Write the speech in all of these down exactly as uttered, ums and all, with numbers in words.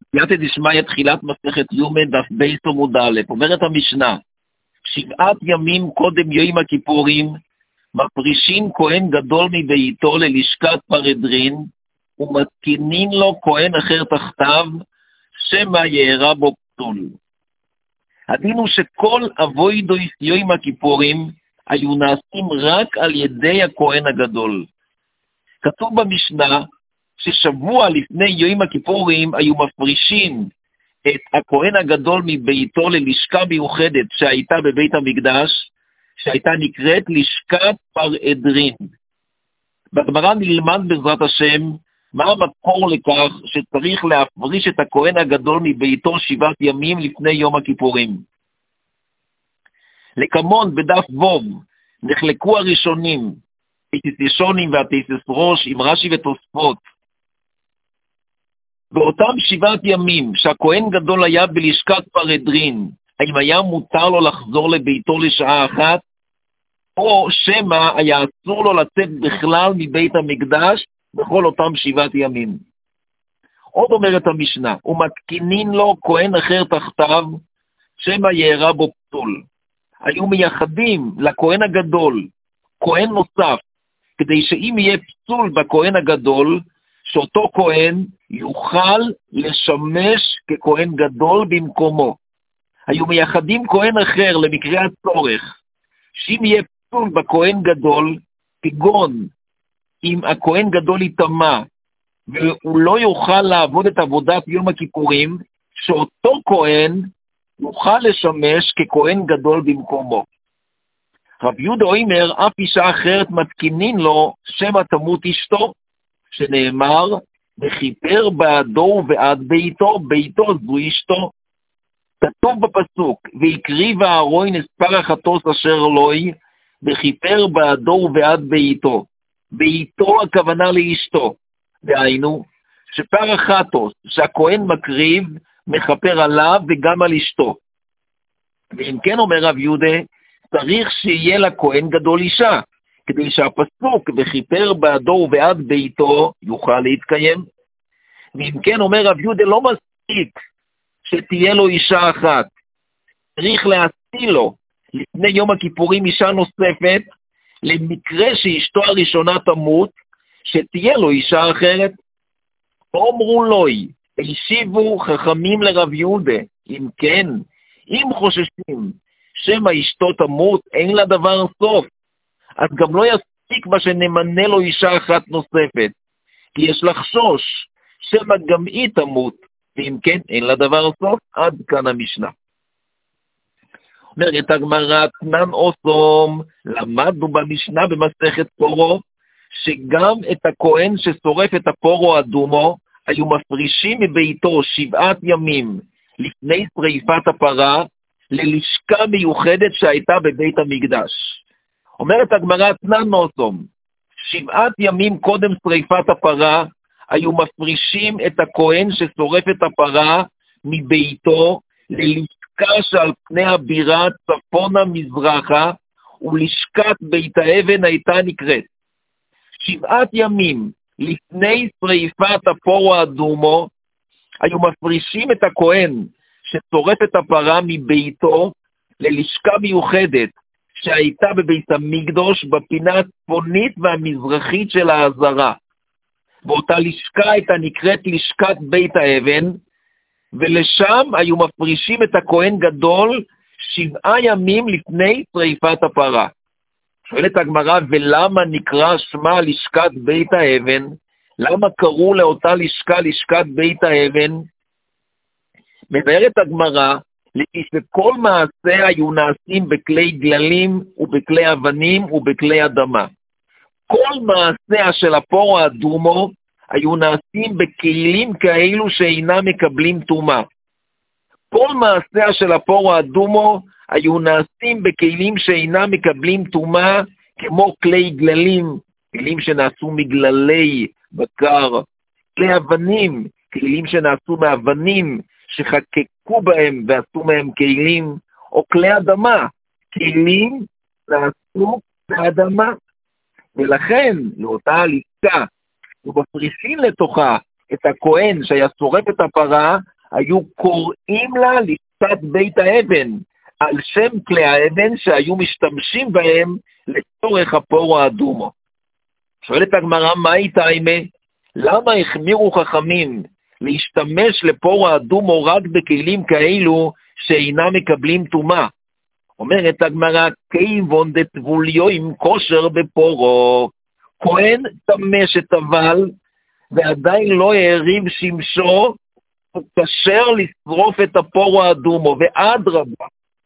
סייעתא דשמיא תחילת מסכת יומא דף בייס עמוד א', אומרת המשנה, שבעת ימים קודם יום הכיפורים, מפרישים כהן גדול מביתו ללשכת פרדרין, ומתקינין לו כהן אחר תחתיו, שמא יארע בו פסול. הדין הוא שכל אבוידויס יום הכיפורים היו נעשים רק על ידי הכהן הגדול. כתוב במשנה ששבוע לפני יום הכיפורים היו מפרישים את הכהן הגדול מביתו ללשכה מיוחדת שהייתה בבית המקדש, שהייתה נקראת לשכת פרדרין. בגמרא נלמד בעזרת השם מה המקור לכך שצריך להפריש את הכהן הגדול מביתו שבעת ימים לפני יום הכיפורים. לקמון בדף ווב נחלקו הראשונים, התיסשונים והתיססרוש עם רש"י ותוספות. באותם שבעת ימים שהכהן גדול היה בלשכת פרדרין, האם היה מותר לו לחזור לביתו לשעה אחת, או שמא היה אסור לו לצאת בכלל מבית המקדש בכל אותם שבעת ימים. עוד אומרת המשנה, ומתקינין לו כהן אחר תחתיו, שמא יארע בו פסול. היו מייחדים לכהן הגדול כהן נוסף, כדי שאם יהיה פסול בכהן הגדול, שאותו כהן יוכל לשמש ככהן גדול במקומו. היו מייחדים כהן אחר למקרה הצורך, שאם יהיה פסול בכהן גדול, כגון אם הכהן גדול יטמא, והוא לא יוכל לעבוד את עבודת יום הכיפורים, שאותו כהן יוכל לשמש ככהן גדול במקומו. רב יהודה אומר, אף אישה אחרת מתקינין לו שמא תמות אשתו, שנאמר, וכיפר בעדו ובעד ביתו, ביתו זו אשתו. כתוב בפסוק, והקריב הארון את פרח החטוס אשר לוי, וכיפר בעדו ובעד ביתו. ביתו הכוונה לאשתו. דהיינו, שפרח החטוס שהכהן מקריב, מכפר עליו וגם על אשתו. ואם כן אומר רב יהודה, צריך שיהיה לכהן גדול אישה, כדי שהפסוק וכיפר בעדו ובעד ביתו יוכל להתקיים. ואם כן אומר רב יהודה, לא מספיק שתהיה לו אישה אחת, צריך להציל לו לפני יום הכיפורים אישה נוספת, למקרה שאשתו הראשונה תמות, שתהיה לו אישה אחרת. אומרו לוי, השיבו חכמים לרב יהודה, אם כן, אם חוששים שמא אשתו תמות, אין לה דבר סוף, אז גם לא יספיק מה שנמנה לו אישה אחת נוספת, כי יש לחשוש שמא גם היא תמות, ואם כן, אין לה דבר סוף. עד כאן המשנה. אומרת הגמרא, תנן אוסום, למדנו במשנה במסכת פורו, שגם את הכהן ששורף את הפורו אדומו, היו מפרישים מביתו שבעת ימים לפני שריפת הפרה, ללשכה מיוחדת שהייתה בבית המקדש. אומרת הגמרא, תנן אוסום, שבעת ימים קודם שריפת הפרה, היו מפרישים את הכהן ששורף את הפרה מביתו, ללשכה שעל פני הבירה צפונה מזרחה, ולשכת בית האבן הייתה נקראת. שבעת ימים לפני שריפת הפורו האדומו, היו מפרישים את הכהן ששורף את הפרה מביתו, ללשכה מיוחדת שהייתה בבית המקדש בפינה הצפונית והמזרחית של העזרה. באותה לשכה הייתה נקראת לשכת בית האבן, ולשם היו מפרישים את הכהן גדול שבעה ימים לפני שריפת הפרה. שואלת הגמרא, ולמה נקרא שמה לשכת בית האבן? למה קראו לאותה לשכה לשכת בית האבן? מבארת הגמרא, לפי שכל מעשה היו נעשים בכלי גללים ובכלי אבנים ובכלי אדמה. כל מעשה של הפורו האדומו היו נעשים בכלים כאלו שאינם מקבלים טומאה. כל מעשה של הפורו האדומו היו נעשים בכלים שאינם מקבלים טומאה, כמו כלי גללים, כלים שנעשו מגללי בקר, כלי אבנים, כלים שנעשו מאבנים, שחקקו בהם ועשו מהם כלים, או כלי אדמה, כלים נעשו באדמה. ולכן, לאותה הליצה, ומפרישים לתוכה את הכהן שהיה שורף את הפרה, היו קוראים לה לשפת בית האבן, על שם כלי האבן שהיו משתמשים בהם לצורך הפורו האדומו. שואלת הגמרא, מה הייתה אימה? למה החמירו חכמים להשתמש לפורו האדומו רק בכלים כאלו שאינם מקבלים טומאה? אומרת הגמרא, כיוון דטבוליו עם כושר בפורו, כהן תמש את אבל ועדיין לא העריב שמשו, הוא כשר לשרוף את הפורו האדומו, ואדרבה.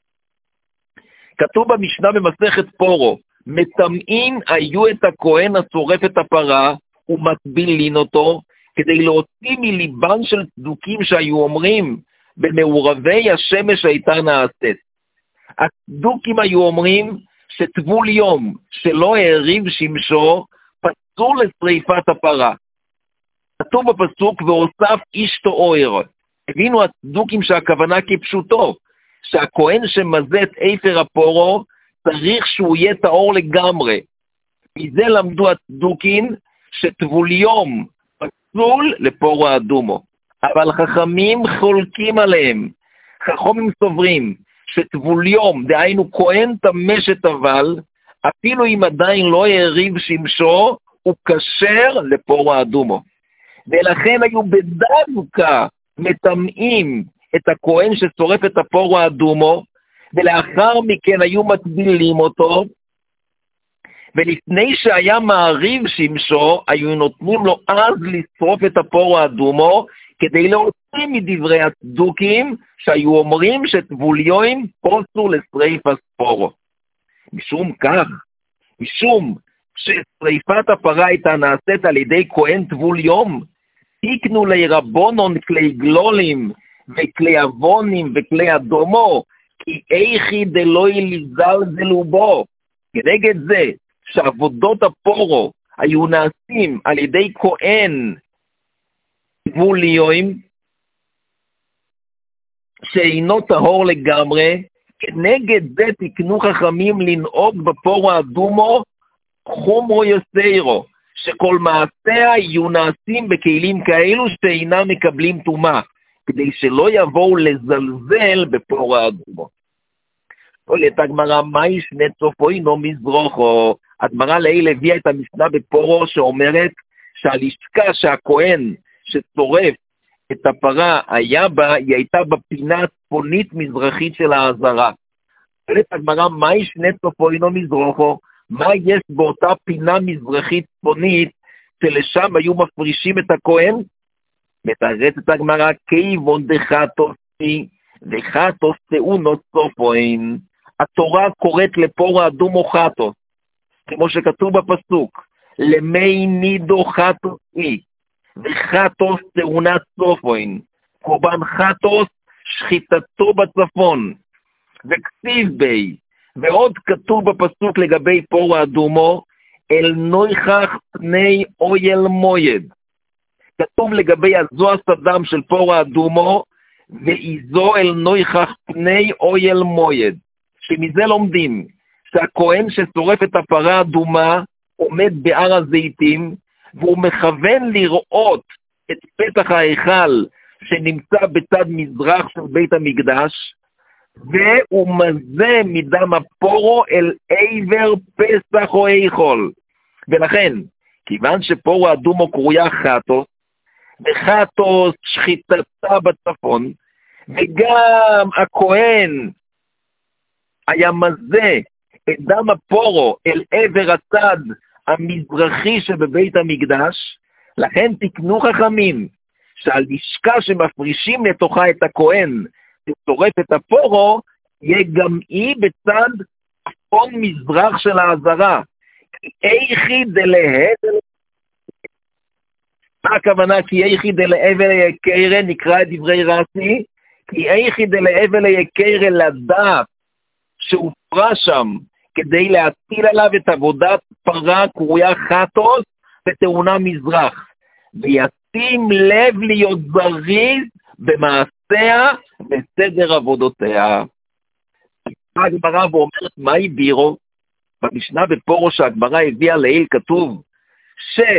כתוב במשנה במסכת פורו, מטמאים היו את הכהן השורף את הפרה ומטבילין אותו, כדי להוציא מליבן של צדוקים שהיו אומרים, במעורבי השמש הייתה נעשית. הצדוקים היו אומרים שטבול יום שלא העריב שמשו, פסול לשריפת הפרה. כתוב בפסוק, והוסף אשתו אוהר. הבינו הצדוקים שהכוונה כפשוטו, שהכהן שמזה את אפר הפורו, צריך שהוא יהיה טהור לגמרי. מזה למדו הצדוקים שטבול יום פסול לפורו האדומו. אבל חכמים חולקים עליהם. חכמים סוברים שטבול יום, דהיינו כהן תמש את אבל, אפילו אם עדיין לא העריב שמשו, הוא כשר לפורו האדומו. ולכן היו בדווקא מטמאים את הכהן ששורף את הפורו האדומו, ולאחר מכן היו מטבילים אותו, ולפני שהיה מעריב שמשו, היו נותנים לו אז לשרוף את הפורו האדומו, כדי להוציא מדברי הצדוקים, שהיו אומרים שטבוליואים פוסו לשריף הספורו. משום כך, משום ששריפת הפרה הייתה נעשית על ידי כהן טבול יום, תיקנו לרבונון כלי גלולים וכלי אבונים וכלי אדומו, כי איכי דלוי לזלזלו בו. כנגד זה שעבודות הפורו היו נעשים על ידי כהן טבול יום, שאינו טהור לגמרי, כנגד זה תקנו חכמים לנהוג בפורו האדומו חומרו יסיירו, שכל מעשיה יהיו נעשים בכלים כאלו שאינם מקבלים טומאה, כדי שלא יבואו לזלזל בפורו האדומו. שואלת הגמרא, מה ישנה צופו אינו מזרוחו? הגמרא לעיל הביאה את המשנה בפורו שאומרת שהלשכה שהכהן שצורף את הפרה היה בה, היא הייתה בפינה הצפונית מזרחית של העזרה. שואלת הגמרא, מה ישנה צופו אינו מזרוחו? מה יש באותה פינה מזרחית צפונית שלשם היו מפרישים את הכהן? מתרצת הגמרא, כיוון דחתוסי וחתוס תאונות סופוין. התורה קוראת לפורו האדומו חתוס, כמו שכתוב בפסוק, למי נידו חתוסי וחתוס תאונת סופוין. קורבן חתוס שחיטתו בצפון, וכסיב בי. ועוד כתוב בפסוק לגבי פורו האדומו, אל נויכח פני אויל מויד. כתוב לגבי הזו הסדם של פורו האדומו, ואיזו אל נויכח פני אויל מויד. שמזה לומדים שהכהן ששורף את הפרה האדומה עומד בהר הזיתים, והוא מכוון לראות את פתח ההיכל שנמצא בצד מזרח של בית המקדש, והוא מזה מדם הפורו אל עבר פסח או איכול. ולכן, כיוון שפורו האדומו קרויה חתוס, וחתוס שחיטתה בצפון, וגם הכהן היה מזה את דם הפורו אל עבר הצד המזרחי שבבית המקדש, לכן תקנו חכמים שהלשכה שמפרישים לתוכה את הכהן ששורף את הפורו, יהיה גם היא בצד צפון מזרח של העזרה. כי איכי דלהבל, מה הכוונה? כי איכי דלהבל יקרא, נקרא את דברי רש"י, כי איכי דלהבל יקרא לדעת שהופרה שם, כדי להטיל עליו את עבודת פרה קרויה חתוס ותאונה מזרח, וישים לב להיות זריז במעשיה בסדר עבודותיה. הגמרא ואומרת, מה היא בירו? במשנה בפורו שהגמרא הביאה לעיל כתוב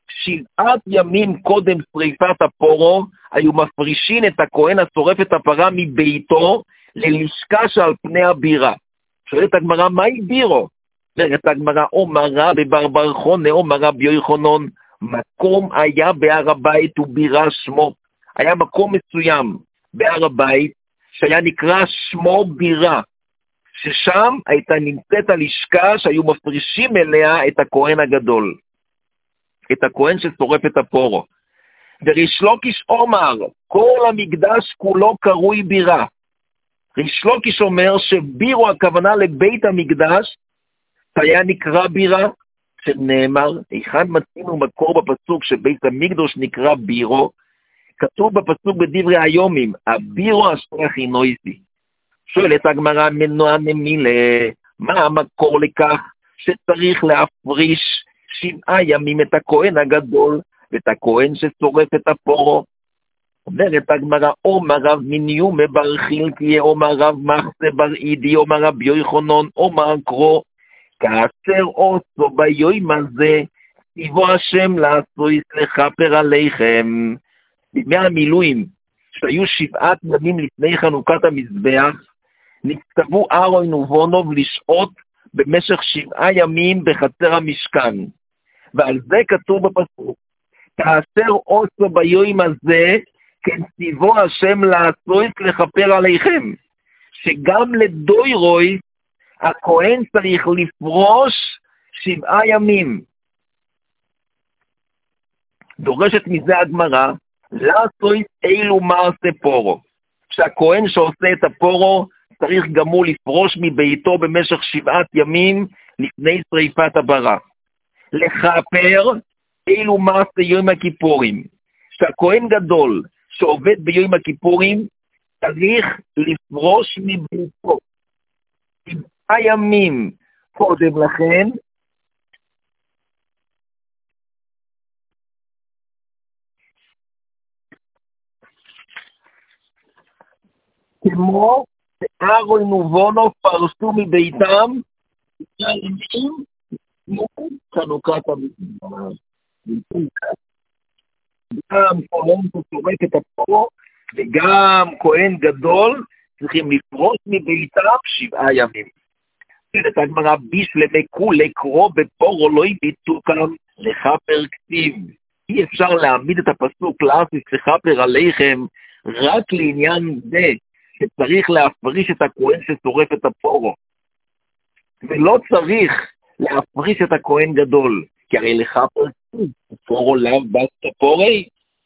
שבעת ימים קודם שריפת הפורו, היו מפרישים את הכהן השורף את הפרה מביתו ללשכה שעל פני הבירה. שואלת הגמרא, מהי בירו? אומרת הגמרא, אומר רבי בר בר חונה, אומר רבי יוחנן, מקום היה בהר הבית ובירה שמו. היה מקום מסוים בהר הבית שהיה נקרא שמו בירה, ששם הייתה נמצאת הלשכה שהיו מפרישים אליה את הכהן הגדול, את הכהן ששורף את הפורו. וריש לוקיש אומר, כל המקדש כולו קרוי בירה. ריש לוקיש אומר שבירו הכוונה לבית המקדש, היה נקרא בירה, שנאמר, היכן מצינו מקור בפסוק שבית המקדוש נקרא בירו, כתוב בפסוק בדברי היומים, הבירו אשר הכינויתי. שואלת הגמרא, מנוע נמילה, מה המקור לכך שצריך להפריש שבעה ימים את הכהן הגדול ואת הכהן ששורף את הפורו? אומרת הגמרא, אומר רב מניומא בר חילקיה, אומר רב מחסה בר אידי, אומר רבי יוחנן, אומר קרוא, כאשר עושו ביום הזה, ציוו השם לעשו לכפר עליכם. בימי המילואים, שהיו שבעת ימים לפני חנוכת המזבח, נצטוו אהרון ובונו לשהות במשך שבעה ימים בחצר המשכן. ועל זה כתוב בפסוק, כאשר עושו ביום הזה, כן ציוו השם לעשו לכפר עליכם. שגם לדוירוי, הכהן צריך לפרוש שבעה ימים. דורשת מזה הגמרא, לעשות אילו מעשה פורו. שהכהן שעושה את הפורו, צריך גם הוא לפרוש מביתו במשך שבעת ימים לפני שריפת הפרה. לכפר אילו מעשה יום הכיפורים. שהכהן גדול שעובד ביום הכיפורים, צריך לפרוש מביתו. שבעה ימים קודם לכן, כמו שאהרון ובונו פרשו מביתם, חנוכת המזבח. גם כהן ששורף את הפורו, וגם כהן גדול, צריכים לפרוש מביתם שבעה ימים. את הגמרא בישלמי כולי קרוא בפורו לא הביטו כאן לכפר כתיב. אי אפשר להעמיד את הפסוק לעשות לכפר עליכם רק לעניין זה שצריך להפריש את הכהן ששורף את הפורו. ולא צריך להפריש את הכהן גדול, כי הרי לכפר כתיב, פורו לאו בס כפורי.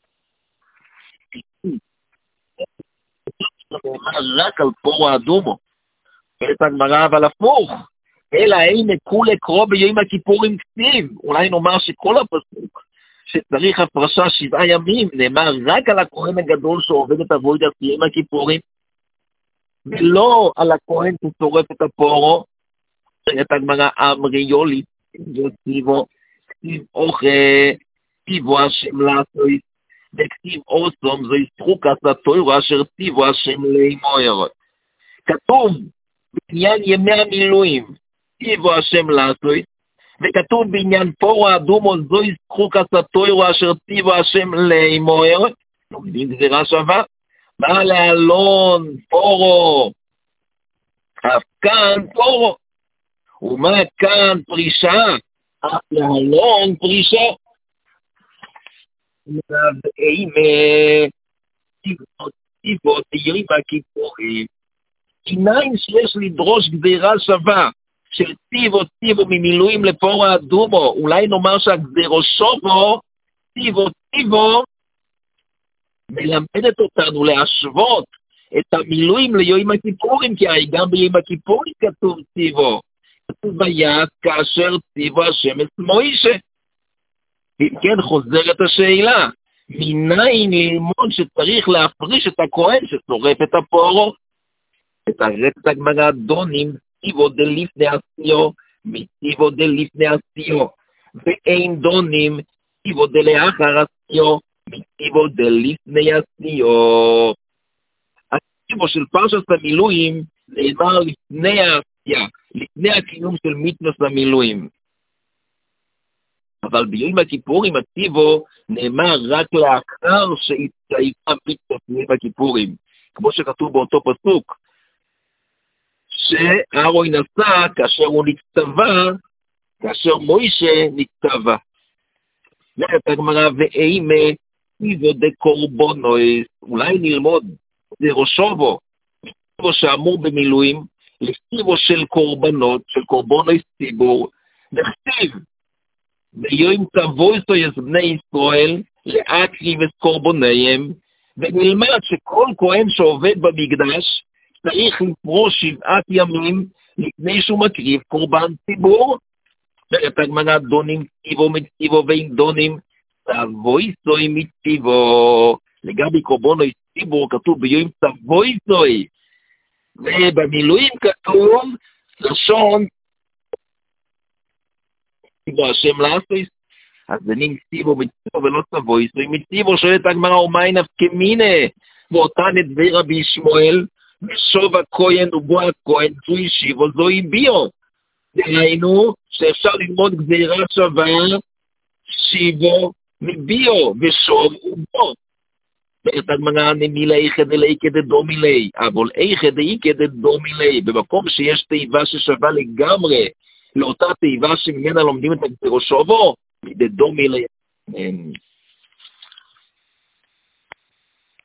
רק על פורו אדומו. את הגמרא אבל הפוך, אלא אין כולי קרוא ביום הכיפורים כתיב. אולי נאמר שכל הפסוק שצריך הפרשה שבעה ימים נאמר רק על הכהן הגדול שעובד את עבודת יום הכיפורים, ולא על הכהן ששורף את הפורו. את הגמרא אמרי יולי כתיבו, כתיב אוכל, כתיבו השם לעשות, וכתיב אוסום זו ישחוקת התורה אשר כתיבו השם לאמור. כתוב בעניין ימי המילואים, ציוו השם לעשות, וכתוב בעניין פורו אדומו זו ישחוקת התורה אשר ציוו השם לאמור, לומדים גזירה שווה, מה להלון פורו, אף כאן פורו, ומה כאן פרישה, אף להלון פרישה. ואימה, ציוו תירים הכיפורים, עיניים שיש לדרוש גזירה שווה, של ציוו ציוו ממילואים לפורו אדומו, אולי נאמר שהגזירו שובו, ציוו ציוו, מלמדת אותנו להשוות את המילואים ליום הכיפורים, כי הרי גם ביום הכיפורים כתוב ציוו, כתוב ביד כאשר ציוו השם את מוישה. אם כן חוזרת השאלה, מניין ללמוד שצריך להפריש את הכהן ששורף את הפורו? את הרצת הגמרא דונים, ציוו דלפני עשיו, מציוו דלפני עשיו, ואין דונים, ציוו דלאחר עשיו, מציוו דלפני עשיו. הציוו של פרשת המילואים נאמר לפני העשייה, לפני הקיום של מצוות המילואים. אבל ביום הכיפורים הציבו נאמר רק לאחר שהתקיימה מצוות יום הכיפורים, כמו שכתוב באותו פסוק, שאהרון עשה כאשר הוא נצטווה, כאשר מוישה נצטווה. אומרת הגמרא, ואימה ציבו דקורבנויס, אולי נלמוד דראשובו, ציבו שאמור במילואים, לציבו של קורבנות, של קורבנויס ציבור, נכתיב, ביום תבוסו את בני ישראל להקריב את קורבניהם, ונלמד שכל כהן שעובד במקדש צריך לפרוש שבעת ימים לפני שהוא מקריב קורבן ציבור. ואת הגמרא, דונים ציבו מציבו ואין דונים תבוסו מציבו. לגבי קורבנויס ציבור כתוב ביום תבוסו, ובמילואים כתוב לשון ציבו השם לעשויס, אז זה נמציבו מציבו ולא תבויס, ומציבו שואלת הגמרא, ומאי נפקא מיניה, ואותן את דבר רבי שמואל, ושוב הכהן ובו הכהן, זו ישיבו, זו יביאו. דהיינו, שאפשר ללמוד גזירה שווה, שיבו מביאו, ושוב ובו. ואת הגמרא, נמילה איכא דלאיכא דדומילי, אבל איכא דאיכא דדומילי, במקום שיש תיבה ששווה לגמרי, לאותה תיבה שממנה לומדים את הגזירו שובו, דדומילי.